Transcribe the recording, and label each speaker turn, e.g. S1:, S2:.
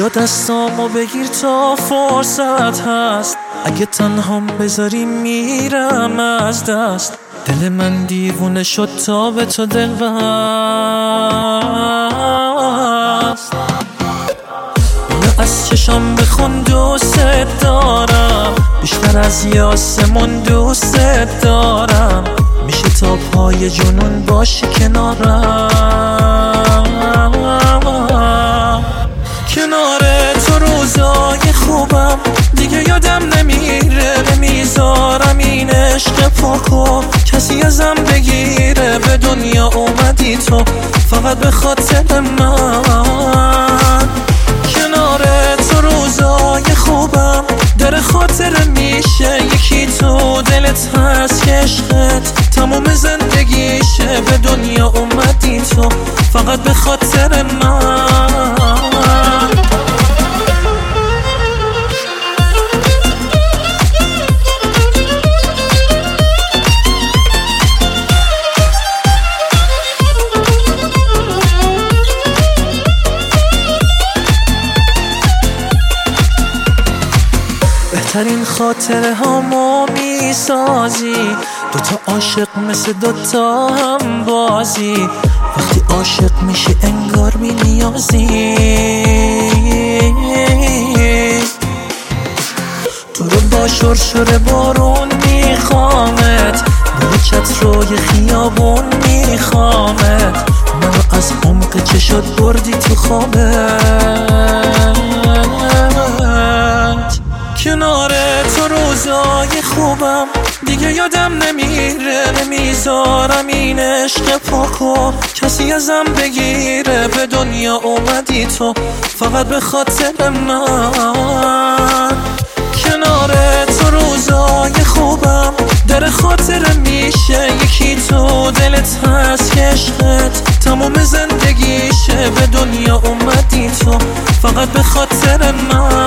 S1: بیا دستامو بگیر تا فرصت هست، اگه تنهام بذاری میرم از دست. دل من دیوونه شد تا به تو دل بست. از چشم بخون دوست دارم، بیشتر از یاسمون دوست دارم. میشه تا پای جنون باشی کنارم. کنار تو روزای خوبم دیگه یادم نمیره، نمیذارم این عشق پاکو کسی ازم بگیره. به دنیا اومدی تو فقط به خاطر من. کنار تو روزای خوبم در خاطر میشه، یکی تو دلت هست که عشقت تموم زندگیشه. به دنیا اومدی تو فقط به خاطر من. بهترین خاطره هامو میسازی، دوتا عاشق مثل دوتا هم بازی. وقتی عاشق میشی انگار بی نیازی. تو رو با شرشر بارون میخوامت، با چت روی خیابون میخوامت. منو از عمق چشات بردی تو خوابت. کنار تو روزای خوبم دیگه یادم نمیره، نمیذارم این عشق پاکو کسی ازم بگیره. به دنیا اومدی تو فقط به خاطر من. کنار تو روزای خوبم در خاطر میشه، یکی تو دلت هست که عشقت تموم زندگیشه. به دنیا اومدی تو فقط به خاطر من.